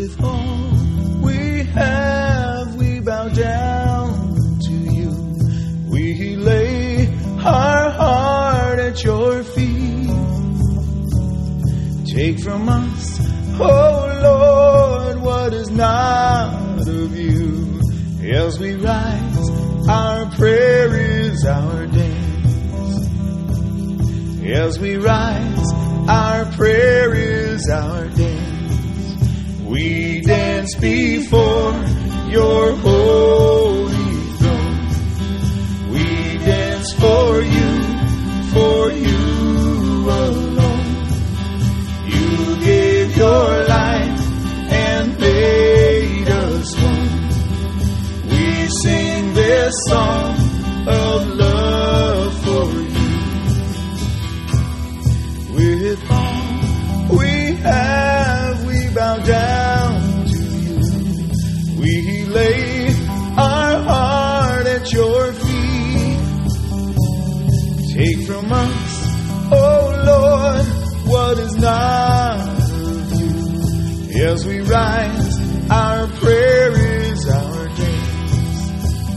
With all we have, we bow down to you. We lay our heart at your feet. Take from us, oh Lord, what is not of you. As we rise, our prayer is our dance. As we rise, our prayer is our dance. We dance before your holy throne. We dance for you alone. You gave your life and made us one. We sing this song of love for you. With all we have, we bow down to you. We lay our heart at your feet. Take from us, oh Lord, what is not of you. As we rise, our prayer is our dance.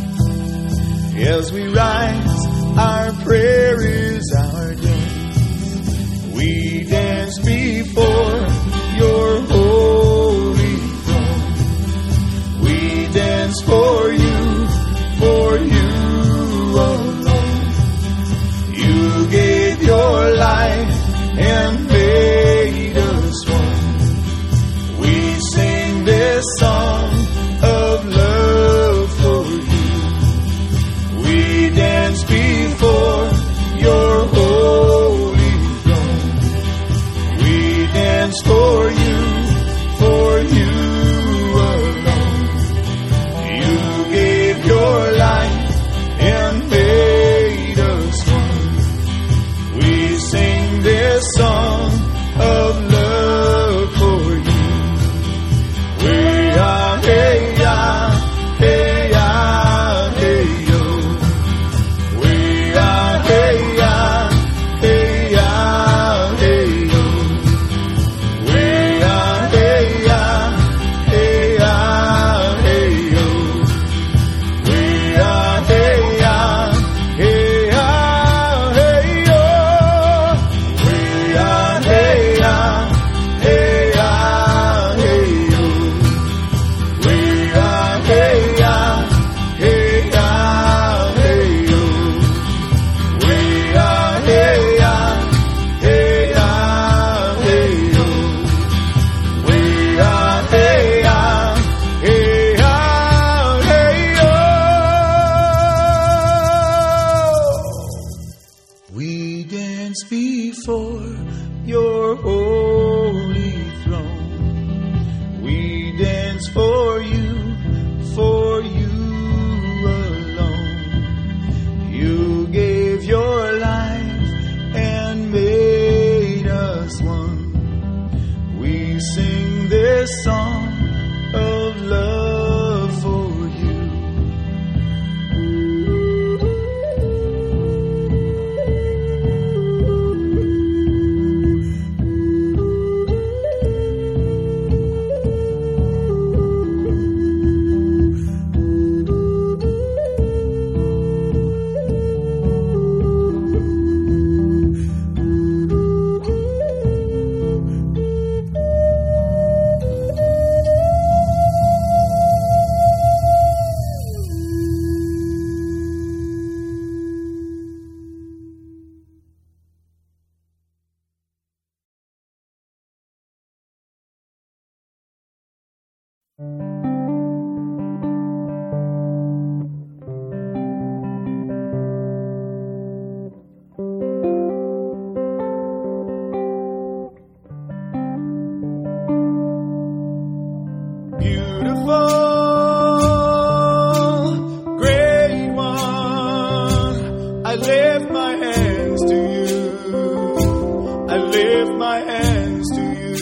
As we rise, our prayer is our dance. We dance before your holy throne. We dance for you alone. You gave your life and made us one. We sing this song of love for you. We dance before your holy throne. We dance for you alone. You gave your life and made us one. We sing this song of love for you. We are hey ya, hey ya, hey yo. We are hey ya, hey ya, hey yo. We are hey ya, hey ya, hey yo. We are hey ya, hey ya, hey yo. We are hey ya, hey ya, hey yo. We are hey ya, hey ya, hey yo. We are hey ya, hey ya, hey yo. We are hey ya, hey ya, hey yo. We dance before your holy throne. We dance for you alone. You gave your life and made us one. We sing this song of love for you. Beautiful, great one, I lift my hands to you. I lift my hands to you.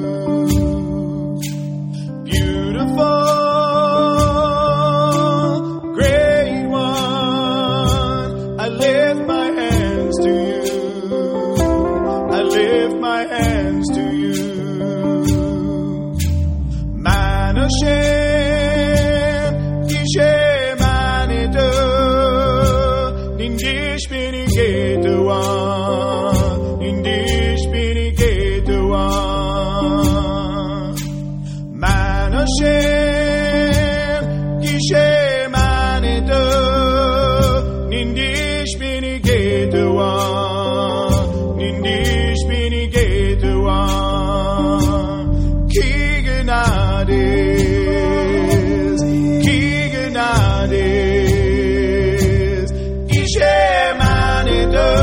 Beautiful, great one, I lift my hands to you. I lift my hands to you. My Hashem, Ishe Manidu, Nindish Bini Getua, Nindish Bini Getua, Man Hashem, Ishe Manidu, Nindish Bini Getua, Nindish Bini Getua, Kiganades, Kiganades, Ishe Manidu,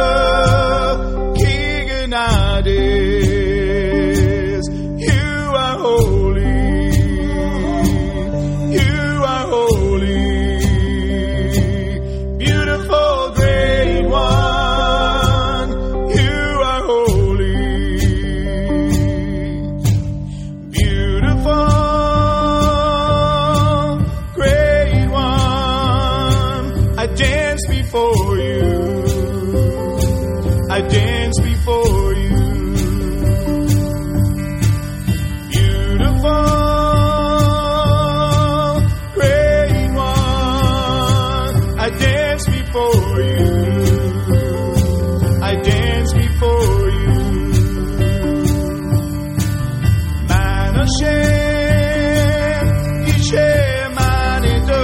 Kiganades, you are holy, you are holy, beautiful great one, you are holy, beautiful great one. I dance before you, I dance before you, beautiful great one. I dance before you, I dance before you, Man Hashem, Ishe Manidu,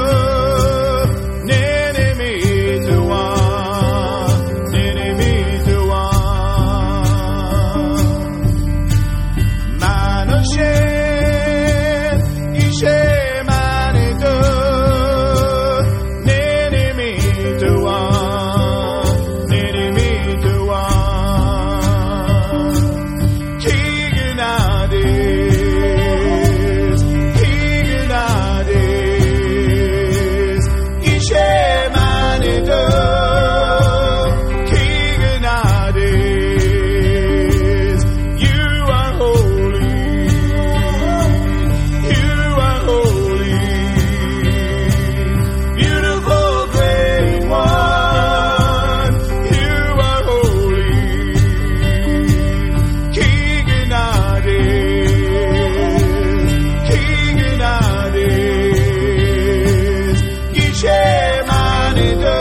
Nene Mitua, Nene Mitua, Man Hashem, Ishe Manidu, Nene Mitua, Nene Mitua, Kiganades, Kiganades, Ishe Manidu, Kiganades, you are holy, you are holy, beautiful great one, you are holy, Kiganades, Kiganades, Ishe Manidu,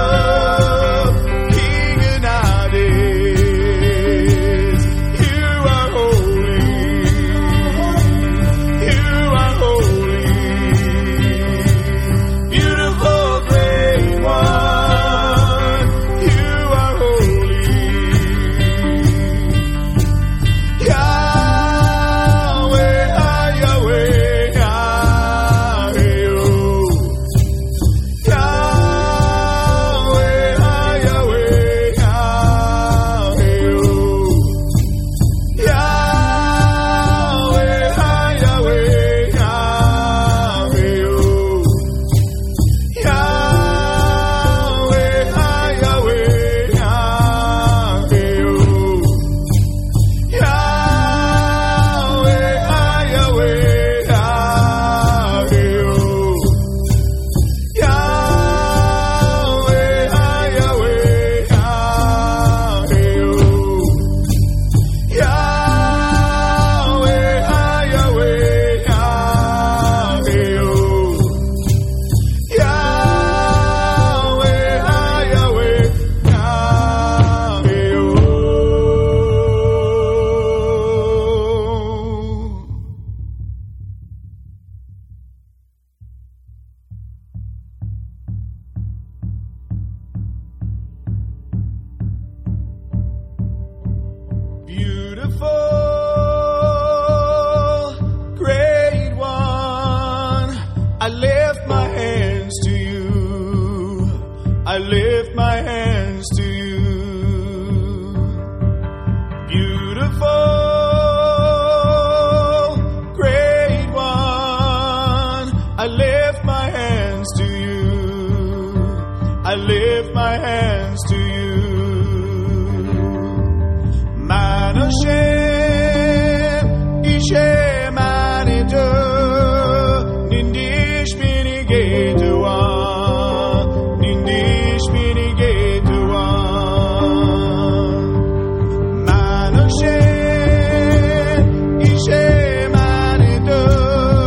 Kiganades, you are holy, you are holy, beautiful great one, you are holy, Yahweh, Yahweh, Yahweh, I lift my hands to you. Beautiful, great one, I lift my hands to you. I lift my hands to you. Man Hashem, Ishe Manidu, Nindish Binigedua, Nindish Binigedua. Man Hashem, Ishe Manidu,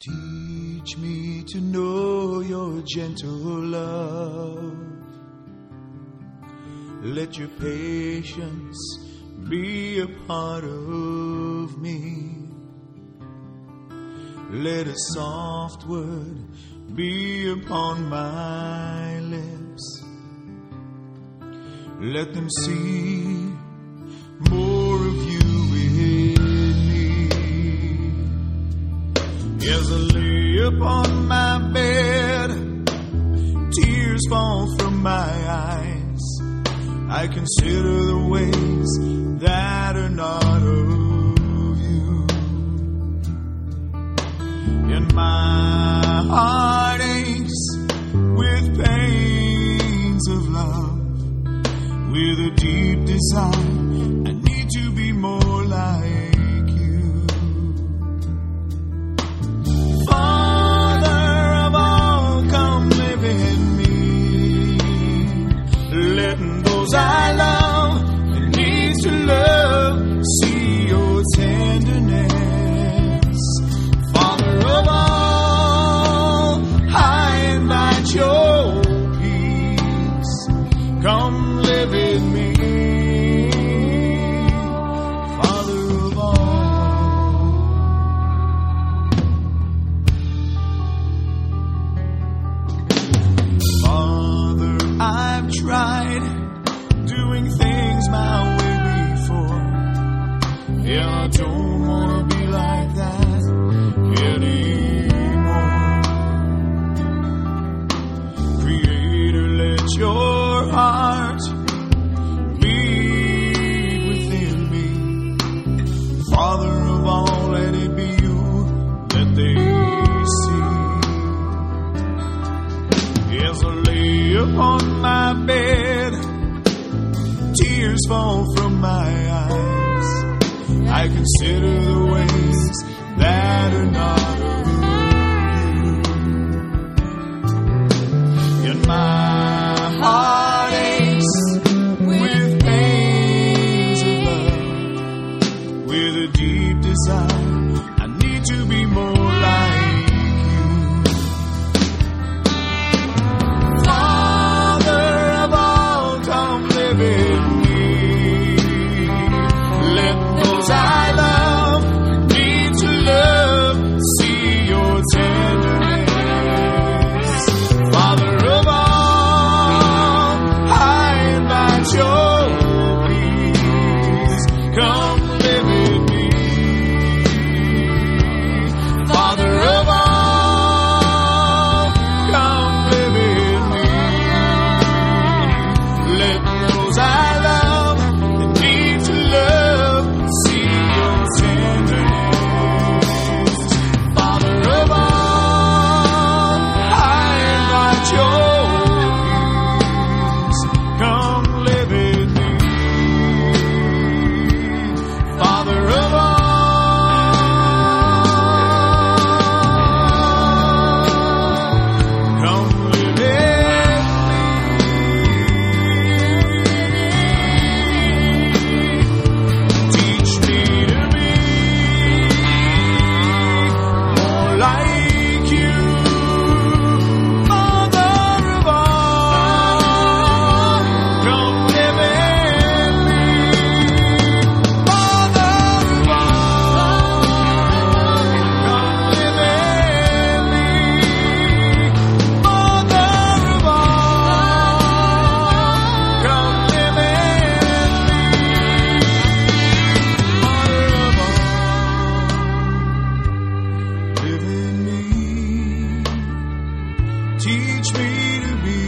Teach me to know your gentle love. Let your patience be a part of me. Let a soft word be upon my lips. Let them see more of you in me. As I lay upon my bed, tears fall from my eyes. I consider the ways that are not of you. And my heart aches with pains of love, with a deep desire. I need to be more like you. Father of all, come live in me. Let those I love and need to love see your tenderness. Father of all, I invite your peace. Come live in me. Father of all. Father, I've tried doing things my way before. Yeah, I don't want to be like that anymore. Creator, let your heart beat within me. Father of all, let it be you that they see. As I lay upon my bed, tears fall from my eyes. I consider the ways that are not of you. And my heart aches with pains of love, with a deep desire. I need to be more like you. Father of all, come live in me. Let those I love need to love see your tenderness. Father of all, I invite your peace. Come live in me. Father of all, come live in me. Let those I love and need to love see your tenderness. Father of all, I invite your peace. Come live in me. Father of all, come live in me. Teach me to be more like you. Father of all, come live in me. Father of all, come live in me. Father of all, come live in me. Live in me. Teach me to be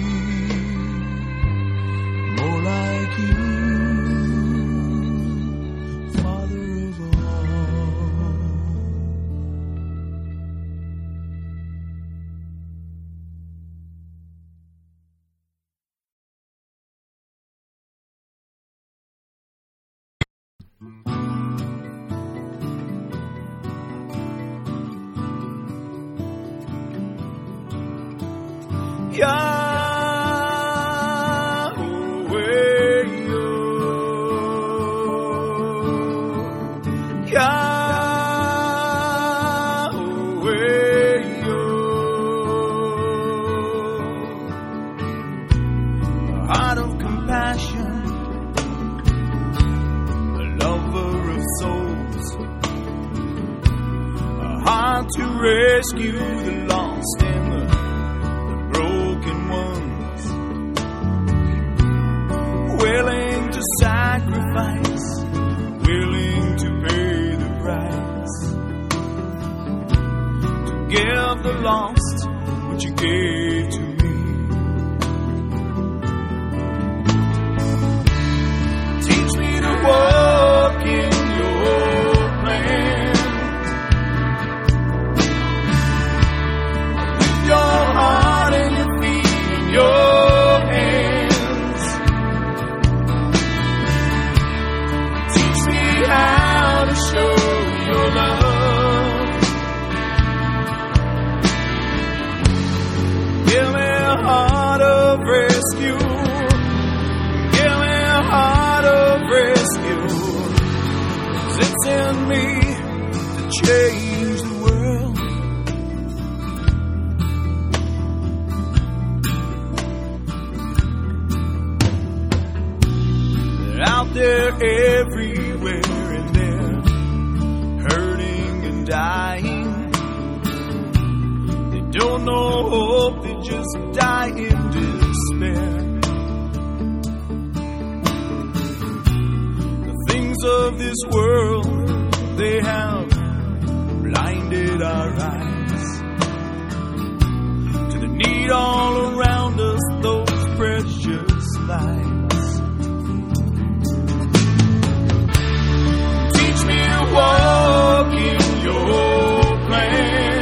more like you. Father of all. Yahweh, out to rescue the lost and the broken ones, willing to sacrifice, willing to pay the price, to give the lost what you gave to me. Teach me to walk in your plan, with your heart and your feet in your hands. Teach me how to show your love. Give me a heart of rescue. Give me a heart of rescue. 'Cause it's in me to change the world. They're out there everywhere and they're hurting and dying. They don't know hope, they just die in despair. The things of this world, they have blinded our eyes to the need all around us, those precious lives. Teach me to walk in your plan,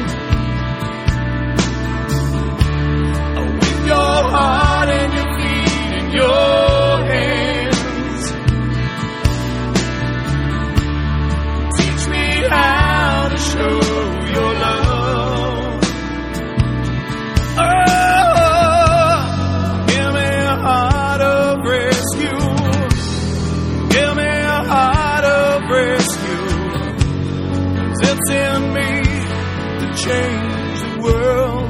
with your heart and your feet in your hands. Teach me how to show your love. Oh, give me a heart of rescue. Give me a heart of rescue. 'Cause it's in me to change the world.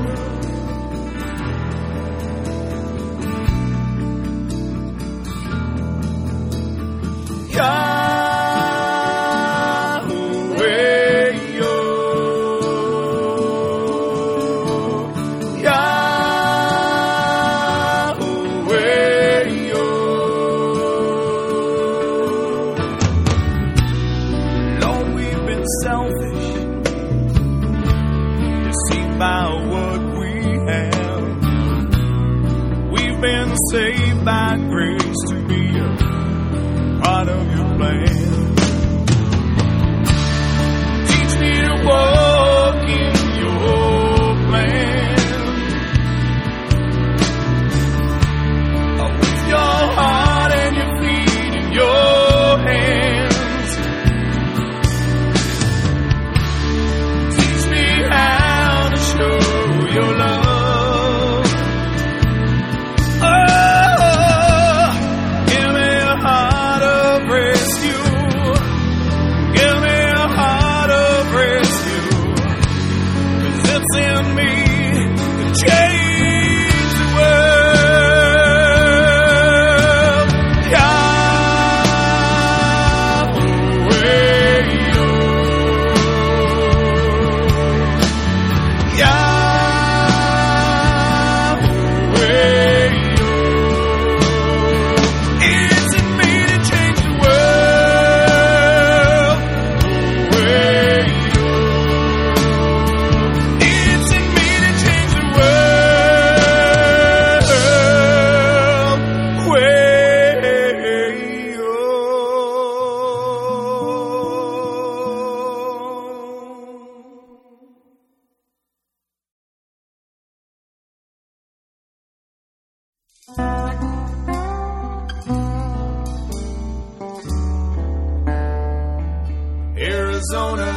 Saved by grace to be a part of your plan. Teach me to walk in your plan, with your heart and your feet in your hands. Teach me how to show your love. Change the world. It's in me to change the world. It's in me to change the world. Arizona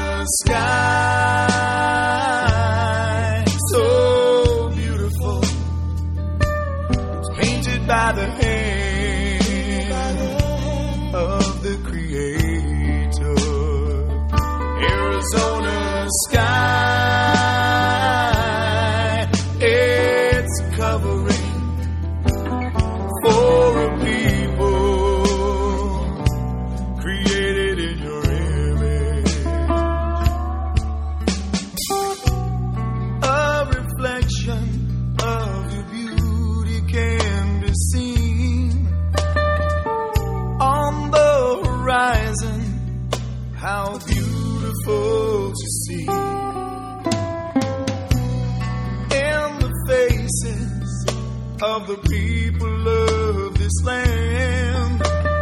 sky, so beautiful. It's painted by the hand of the Creator. Arizona sky, it's covering for a people created in your image. to see. In the faces of the people of this land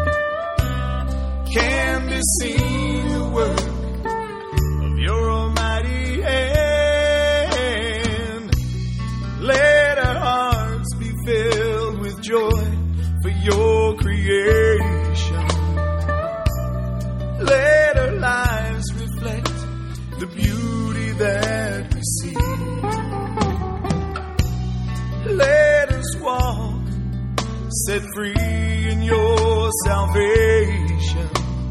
can be seen the work of your almighty hand. Let our hearts be filled with joy for your creation. Let our lives reflect the beauty that we see. Let us walk set free in your salvation,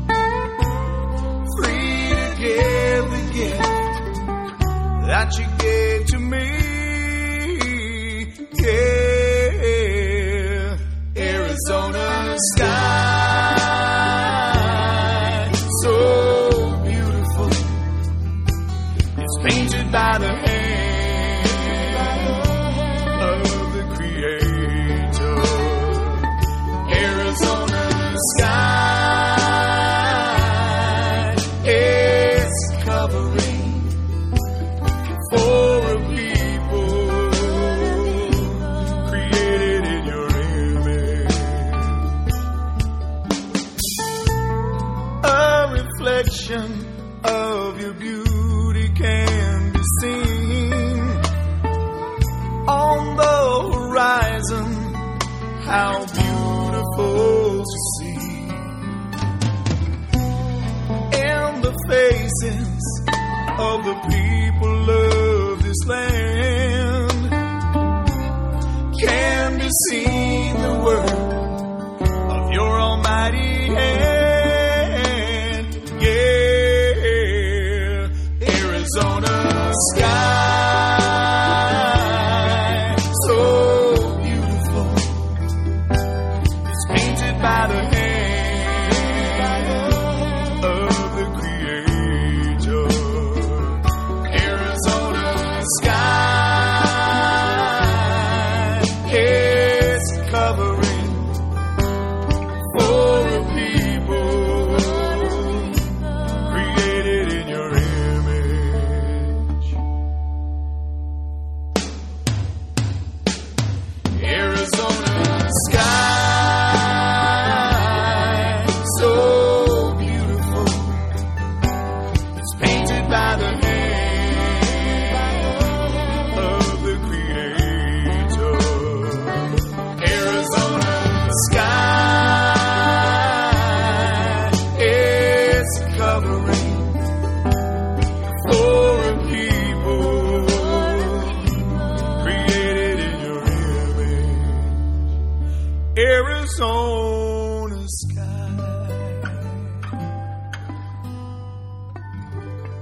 free to give the gift that you gave to me. Yeah, Arizona sky, so beautiful. It's painted by the hand of the Creator. Arizona sky is covering for a people created in your image. A reflection of your beauty can be seen on the horizon. How beautiful to see. In the faces of the people of this land can be seen the work of your almighty hand. Yeah, Arizona sky, so beautiful. It's painted by the hand of the Creator. Arizona sky is covering for a people created in your image. Arizona sky, so beautiful. It's painted by the hand of the Creator. Arizona sky is covering for a people created in your image. Arizona sky.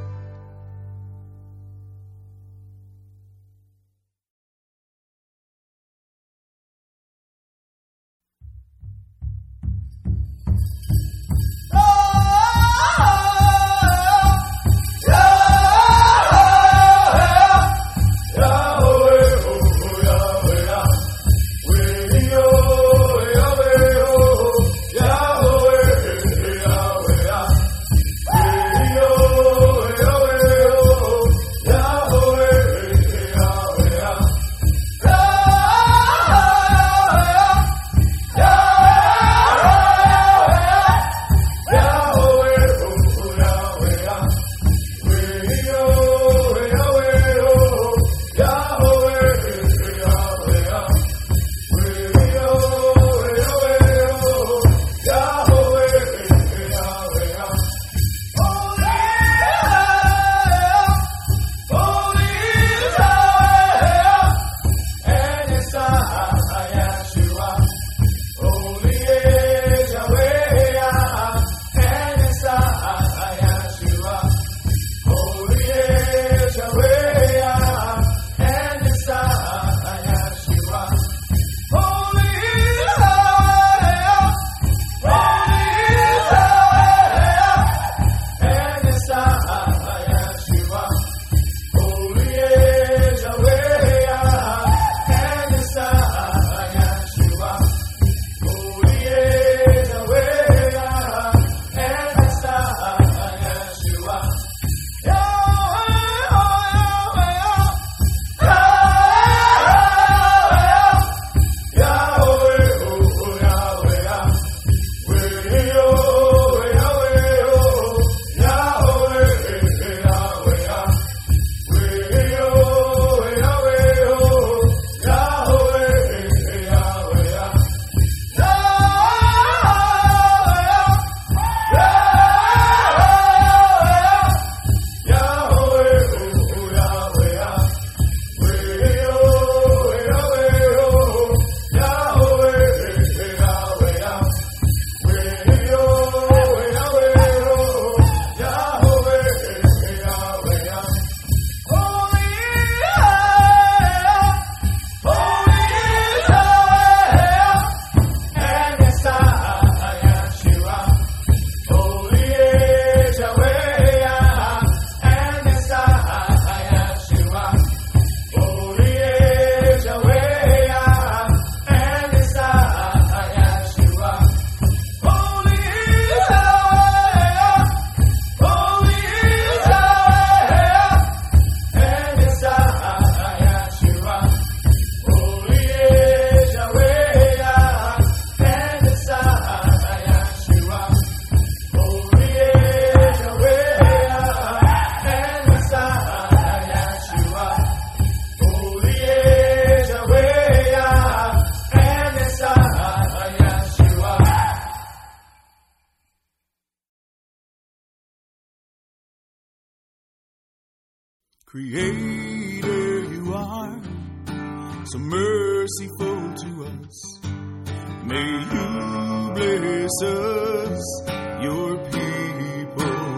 Creator, you are so merciful to us. May you bless us, your people.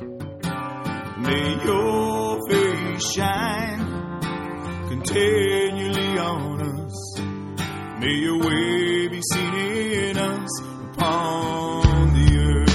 May your face shine continually on us. May your way be seen in us upon the earth.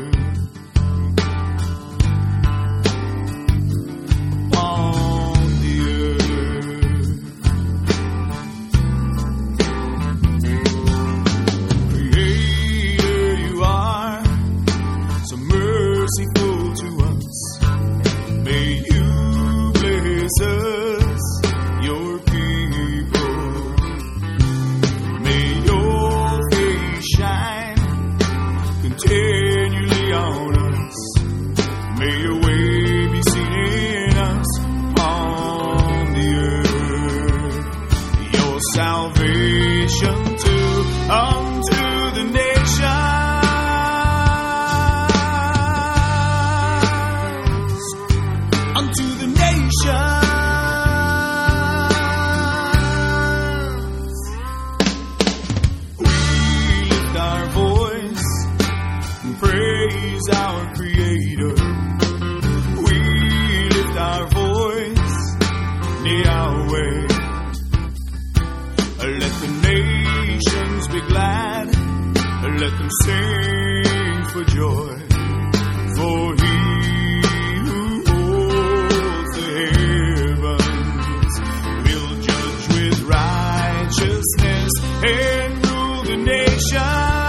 Sing for joy, for He who holds the heavens will judge with righteousness and rule the nations.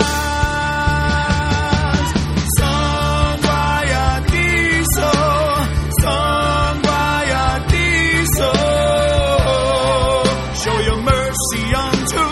Sung by Adiso, sung by Adiso, show your mercy unto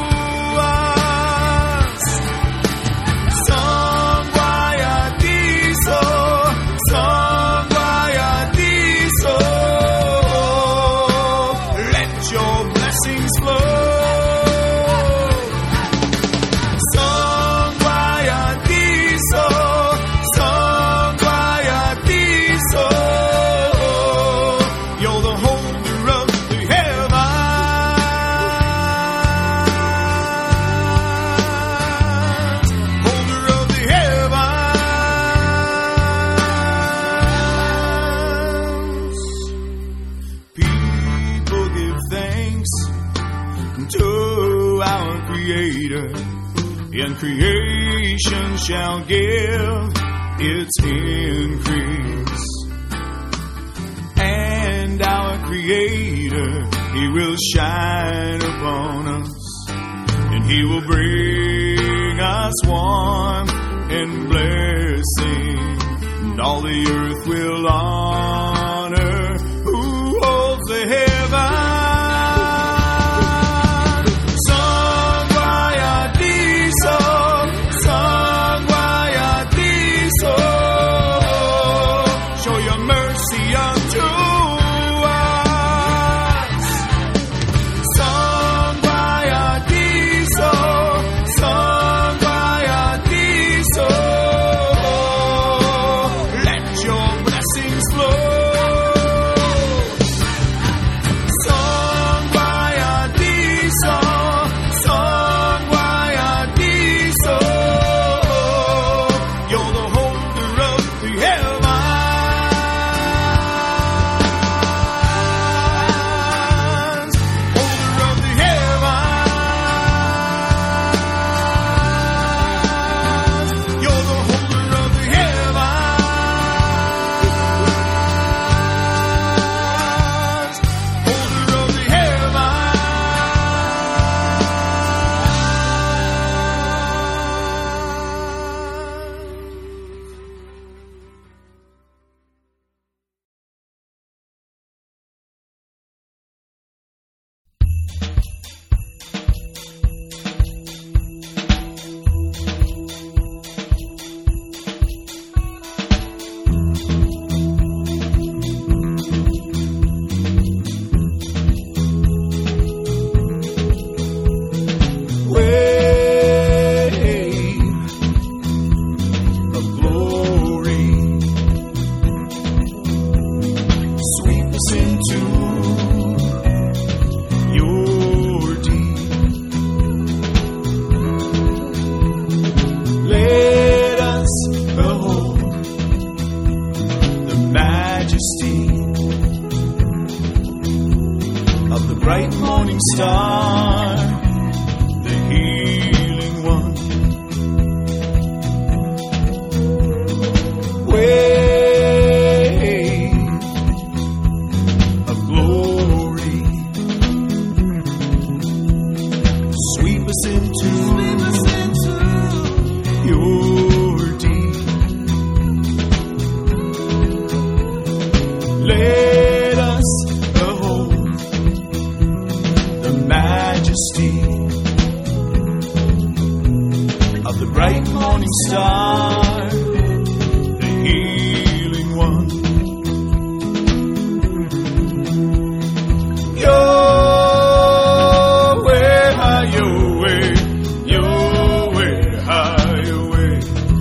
and creation shall give its increase. And our Creator, He will shine upon us, and He will bring us warmth and blessing, and all the earth will honor who holds the heavens. bright morning star, the healing one. Wave of glory, sweep us into your deep. Let us behold the majesty of the bright morning star, the healing one. Yahweh, Yahweh, Yahweh, Yahweh,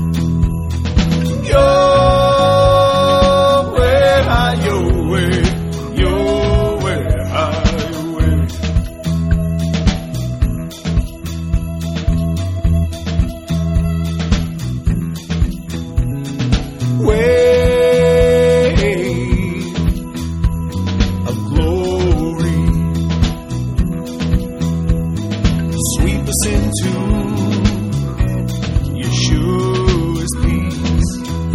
Yahweh, Yahweh, Yahweh, Yahweh. Wave of glory, sweep us into Yeshua's peace.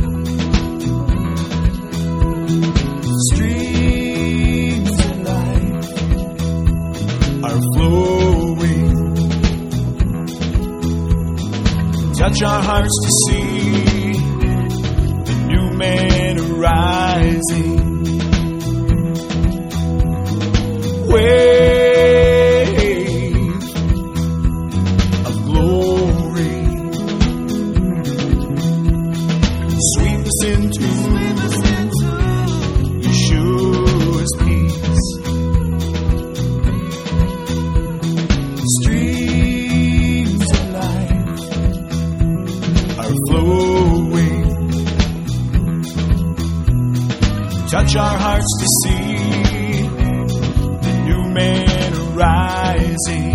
Streams of life are flowing. Touch our hearts to see the new man arising. Wave of glory, sweep us into Yeshua's peace. Streams of life are flowing. Touch our hearts to see the new man arising.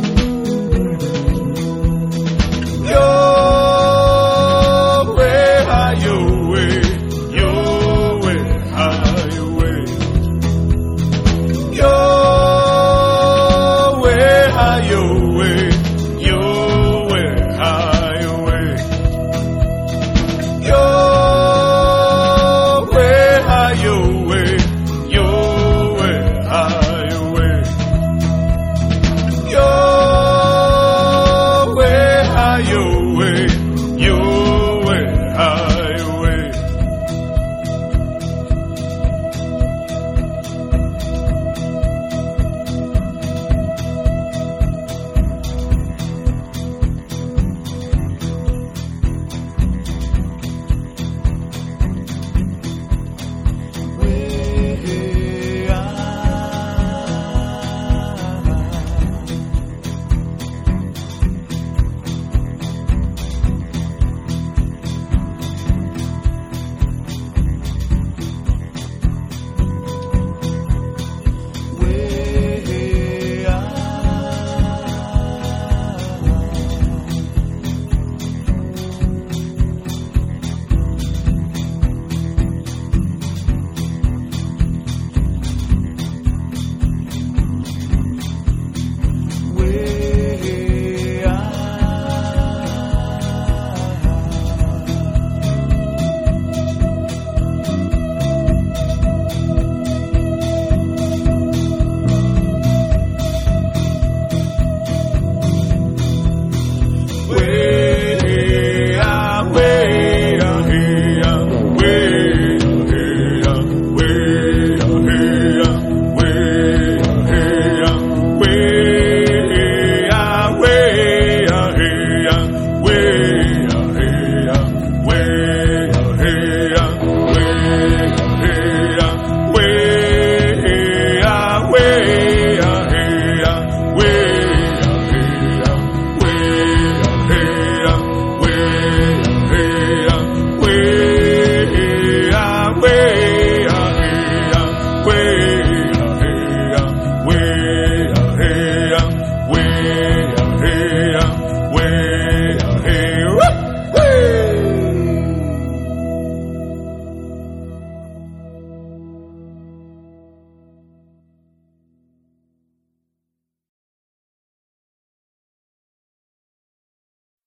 Yahweh, Yahweh, Yahweh, Yahweh, Yahweh, Yahweh, Yahweh, Yahweh, Yahweh, Yahweh, Yahweh, Yahweh, Yahweh, Yahweh, Yahweh,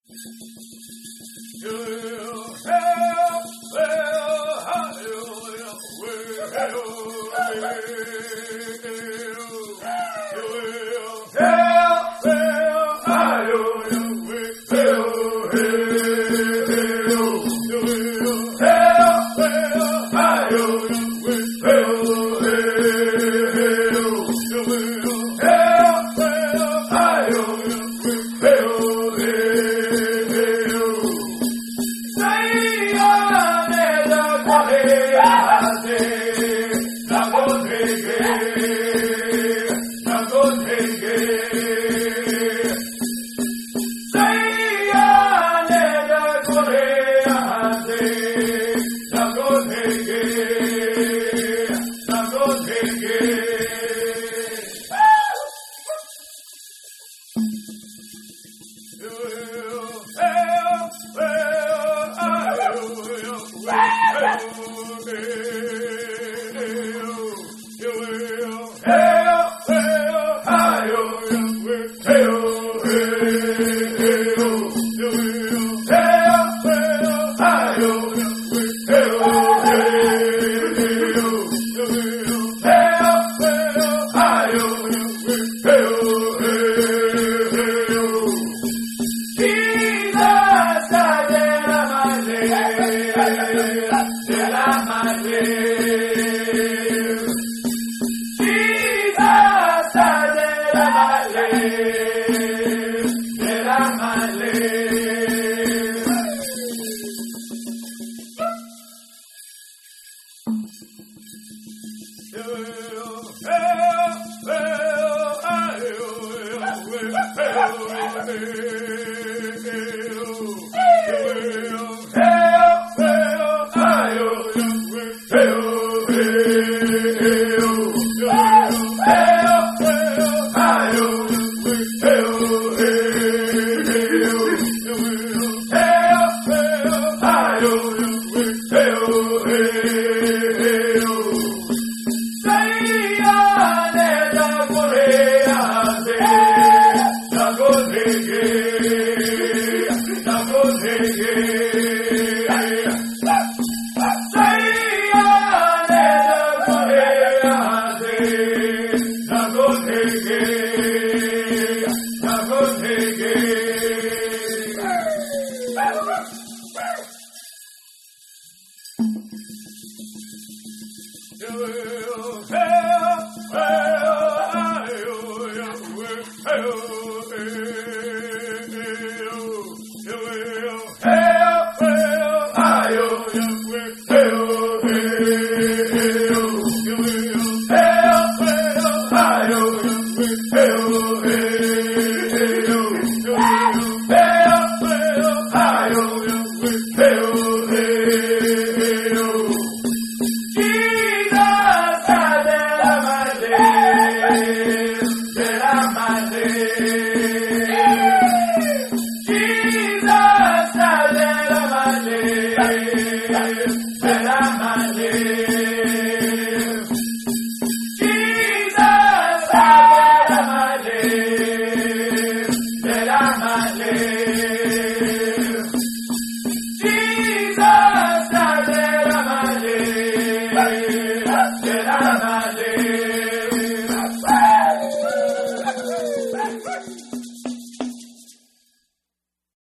Jesus,